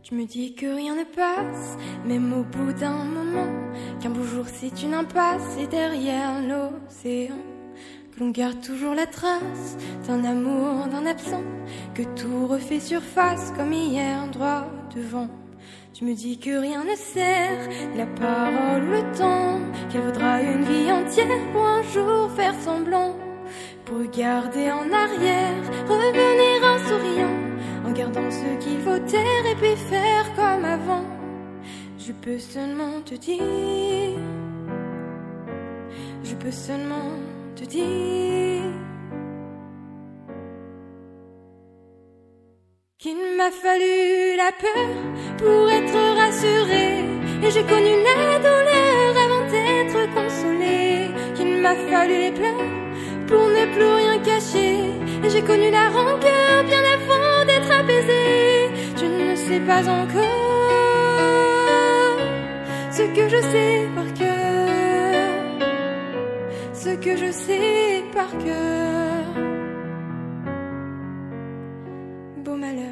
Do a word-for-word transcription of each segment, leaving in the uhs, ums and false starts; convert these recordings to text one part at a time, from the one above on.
Je me dis que rien ne passe, même au bout d'un moment, qu'un beau jour c'est une impasse et derrière l'océan, que l'on garde toujours la trace d'un amour, d'un absent, que tout refait surface comme hier droit devant. Je me dis que rien ne sert, la parole ou le temps, qu'elle vaudra une vie entière pour un jour faire semblant, pour regarder en arrière, revenir en souriant, en gardant ce qu'il faut taire et puis faire comme avant. Je peux seulement te dire, je peux seulement te dire qu'il m'a fallu la peur pour être rassurée, et j'ai connu la douleur avant d'être consolée. Qu'il m'a fallu les pleurs pour ne plus rien cacher, et j'ai connu la rancœur bien avant d'être apaisée. Je ne sais pas encore ce que je sais par cœur, ce que je sais par cœur. Beau malheur.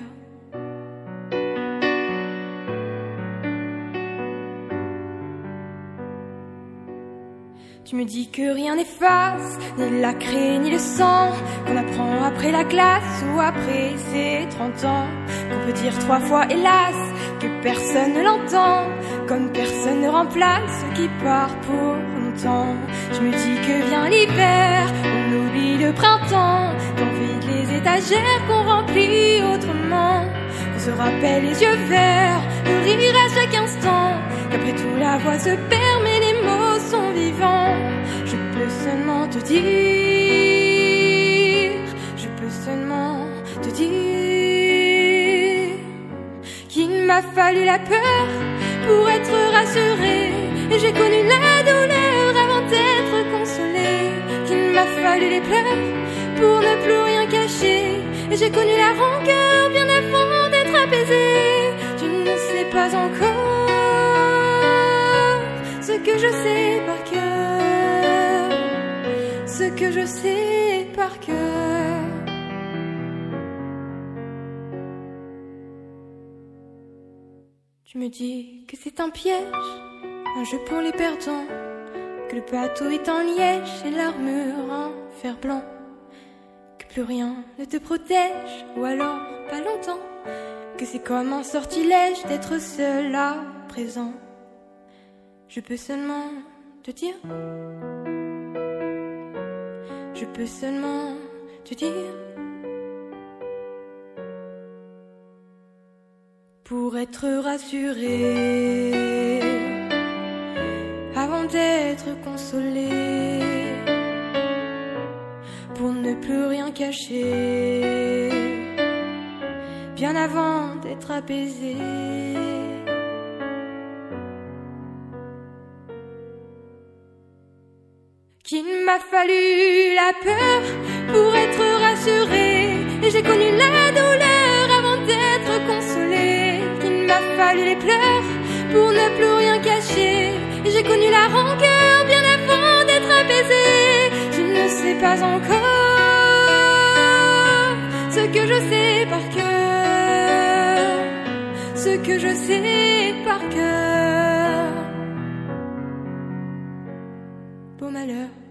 Tu me dis que rien n'efface, ni la craie ni le sang, qu'on apprend après la classe ou après ses trente ans, qu'on peut dire trois fois hélas, que personne ne l'entend, comme personne ne remplace ce qui part pour longtemps. Je me dis que vient l'hiver, on oublie le printemps, qu'on vide les étagères, qu'on remplit autrement, qu'on se rappelle les yeux verts, le rire à chaque instant, qu'après tout la voix se perd mais les mots sont vivants. Je peux seulement te dire, je peux seulement te dire qu'il m'a fallu la peur pour être rassurée, et j'ai connu la douleur avant d'être consolée. Qu'il m'a fallu les pleurs pour ne plus rien cacher, et j'ai connu la rancœur bien avant d'être apaisée. Je ne sais pas encore ce que je sais par cœur, ce que je sais par cœur. Tu me dis que c'est un piège, un jeu pour les perdants, que le bateau est en liège et l'armure en fer blanc, que plus rien ne te protège, ou alors pas longtemps, que c'est comme un sortilège d'être seul à présent. Je peux seulement te dire, je peux seulement te dire, pour être rassurée avant d'être consolée, pour ne plus rien cacher bien avant d'être apaisée. Qu'il m'a fallu la peur pour être rassurée, et j'ai connu la douleur avant d'être consolée. Qu'il m'a fallu les pleurs pour ne plus rien cacher, et j'ai connu la rancœur bien avant d'être apaisée. Je ne sais pas encore ce que je sais par cœur, ce que je sais par cœur. Beau malheur.